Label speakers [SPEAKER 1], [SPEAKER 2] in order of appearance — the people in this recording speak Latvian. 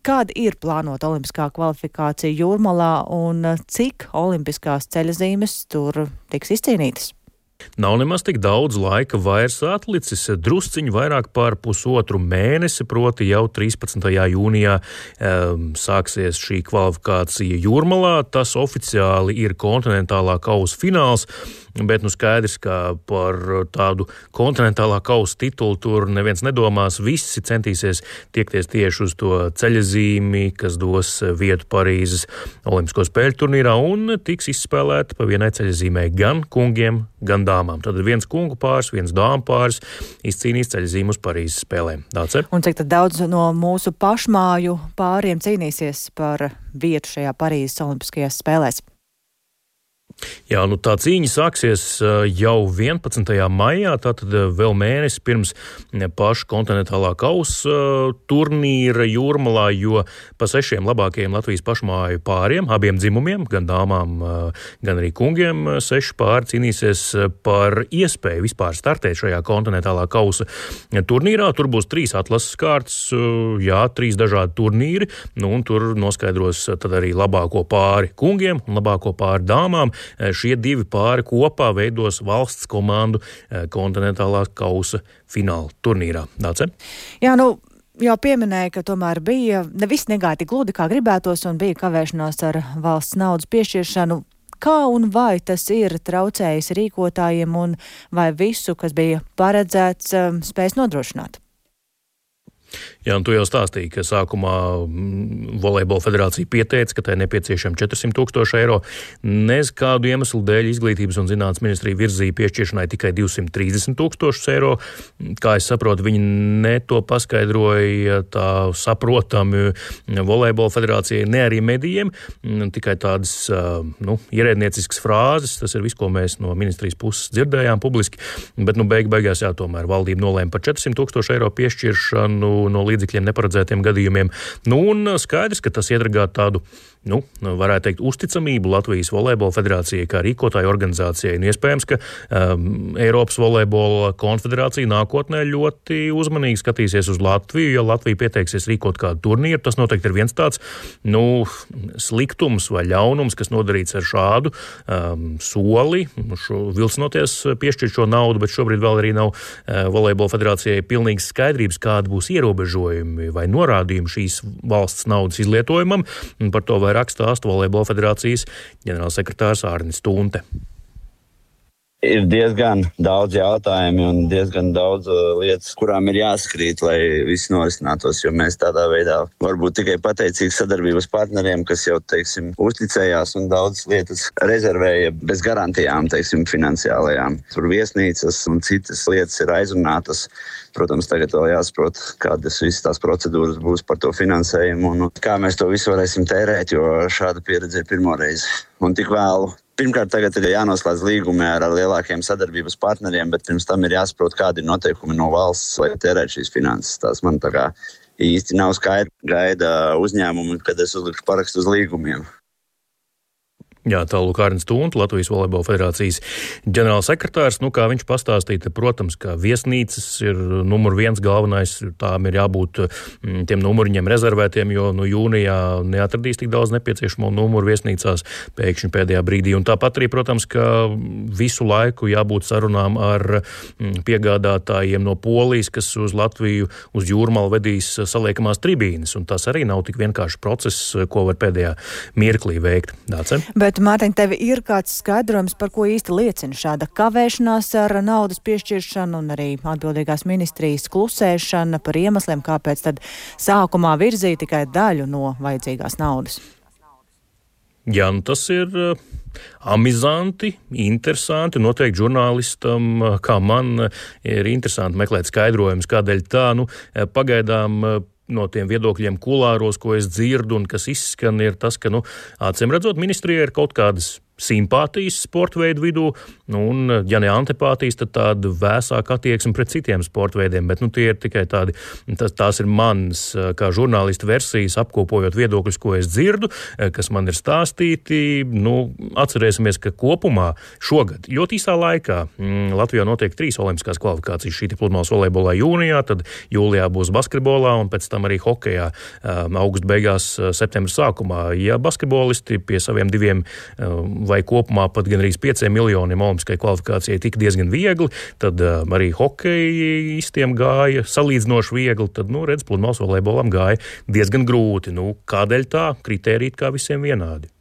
[SPEAKER 1] Kāda ir plānota olimpiskā kvalifikācija Jūrmalā un cik olimpiskās ceļazīmes tur tiks izcīnītas?
[SPEAKER 2] Nav nemaz tik daudz laika vairs atlicis, drusciņu vairāk par pusotru mēnesi, proti jau 13. jūnijā sāksies šī kvalifikācija Jūrmalā. Tas oficiāli ir kontinentālā kausa fināls, bet skaidrs, ka par tādu kontinentālā kausa titulu tur neviens nedomās. Visi centīsies tiekties tieši uz to ceļazīmi, kas dos vietu Parīzes Olimpisko spēļu turnīrā, un tiks izspēlēta pa vienai ceļazīmei gan kungiem, gan dāmām. Tad viens kungu pāris, viens dāmu pāris izcīnīs ceļazīmu uz Parīzes spēlēm. Dāce?
[SPEAKER 1] Un cik tad daudz no mūsu pašmāju pāriem cīnīsies par vietu šajā Parīzes Olimpiskajās spēlēs?
[SPEAKER 2] Jā, tā cīņa sāksies jau 11. maijā, tātad vēl mēnesi pirms paša kontinentālā kausa turnīra Jūrmalā, jo pa 6 labākajiem Latvijas pašmāju pāriem, abiem dzimumiem, gan dāmām, gan arī kungiem, 6 pāri cīnīsies par iespēju vispār startēt šajā kontinentālā kausa turnīrā. Tur būs 3 atlases kārtas, 3 dažādi turnīri, un tur noskaidros tad arī labāko pāri kungiem un labāko pāri dāmām. Šie 2 pāri kopā veidos valsts komandu kontinentālā kausa fināla turnīrā. Dāce?
[SPEAKER 1] Jā, jau pieminēja, ka tomēr bija, viss negāja tik gludi, kā gribētos, un bija kavēšanās ar valsts naudas piešķiršanu. Kā un vai tas ir traucējis rīkotājiem, un vai visu, kas bija paredzēts, spēs nodrošināt?
[SPEAKER 2] Jā, tu jau stāstīji, ka sākumā Volejbola federācija pieteica, ka tai nepieciešami 400,000 eiro. Nez kādu iemeslu dēļ Izglītības un zinātnes ministrija virzīja piešķiršanai tikai 230,000 eiro. Kā es saprotu, viņi ne to paskaidroja tā saprotami Volejbola federācijai, ne arī medijiem. Tikai tādas ierēdnieciskas frāzes, tas ir viss, ko mēs no ministrijas puses dzirdējām publiski. Bet beigās tomēr valdība nolēma par 400,000 eiro piešķiršanu no līdzekļiem neparedzētiem gadījumiem. Un skaidrs, ka tas iedragā tādu, varētu teikt, uzticamību Latvijas Volejbola federācijai kā rīkotāju organizācijai. Iespējams, ka Eiropas Volejbola konfederācija nākotnē ļoti uzmanīgi skatīsies uz Latviju. Ja Latvija pieteiksies rīkot kādu turnīru, tas noteikti ir viens tāds, sliktums vai ļaunums, kas nodarīts ar šādu soli, vilcinoties piešķirt šo naudu, bet šobrīd vēl arī nav Volejbola federācijai pilnīgas skaidrības, kāda būs ierobežojumi vai norādījumi šīs valsts naudas izlietojumam. Par to vairāk stāsta Volejbola federācijas ģenerālsekretārs Ārnis Tunte.
[SPEAKER 3] Ir diezgan daudz jautājumu un diezgan daudz lietas, kurām ir jāskrīt, lai viss norisinātos, jo mēs tādā veidā varbūt tikai pateicīgi sadarbības partneriem, kas jau, uzticējās un daudz lietas rezervēja bez garantijām, finansiālajām. Tur viesnīcas un citas lietas ir aizrunātas. Protams, tagad vēl jāsaprot, kādas visas tās procedūras būs par to finansējumu un kā mēs to visu varēsim tērēt, jo šāda pieredze ir pirmoreiz un tik vēlu. Pirmkārt, tagad ir jānoslēdz līgumi ar lielākiem sadarbības partneriem, bet pirms tam ir jāsaprot, kādi ir noteikumi no valsts, lai tērētu šīs finanses. Tās man īsti nav skaidri. Gaida uzņēmumi, kad es uzlikšu parakstu uz līgumiem.
[SPEAKER 2] Jā, tālūk Ārnis Tunte, Latvijas Volejbola federācijas ģenerālsekretārs. Kā viņš pastāstīja, protams, ka viesnīcas ir numur 1 galvenais, tām ir jābūt tiem numuriņiem rezervētiem, jo jūnijā neatradīs tik daudz nepieciešamo numuru viesnīcās pēkšņi pēdējā brīdī. Un tāpat arī, protams, ka visu laiku jābūt sarunām ar piegādātājiem no Polijas, kas uz Latviju, uz Jūrmalu vedīs saliekamās tribīnes. Un tas arī nav tik vienkārši process, ko var pēdējā mirklī veikt. Dāce?
[SPEAKER 1] Bet, Mārtiņ, tev ir kāds skaidrojums, par ko īsti liecina šāda kavēšanās ar naudas piešķiršanu un arī atbildīgās ministrijas klusēšana par iemesliem, kāpēc tad sākumā virzīja tikai daļu no vajadzīgās naudas?
[SPEAKER 2] Jā, tas ir amizanti, interesanti. Noteikti žurnālistam, kā man, ir interesanti meklēt skaidrojumus, kādēļ tā, pagaidām no tiem viedokļiem kulāros, ko es dzirdu un kas izskan, ir tas, ka, acīm redzot, ministrijai ir kaut kādas simpātijas sporta veidu vidū, un, ja ne antipātijas, tad tāda vēsāka attieksme pret citiem sporta veidiem, bet tie ir tikai tādi, tās ir manas kā žurnālista versijas, apkopojot viedokļus, ko es dzirdu, kas man ir stāstīti. Atcerēsimies, ka kopumā šogad ļoti īsā laikā Latvijā notiek 3 olimpiskās kvalifikācijas. Šī ir pludmales volejbolā jūnijā, tad jūlijā būs basketbolā un pēc tam arī hokejā augusta beigās, septembra sākumā. Ja basketbolisti pie saviem 2 vai kopumā pat gan arī 5 miljoniem olimpiskai kvalifikācijai tika diezgan viegli, tad arī hokejistiem gāja salīdzinoši viegli, tad, redz, pludmales volejbolam gāja diezgan grūti. Kādēļ tā? Kritēriji kā visiem vienādi.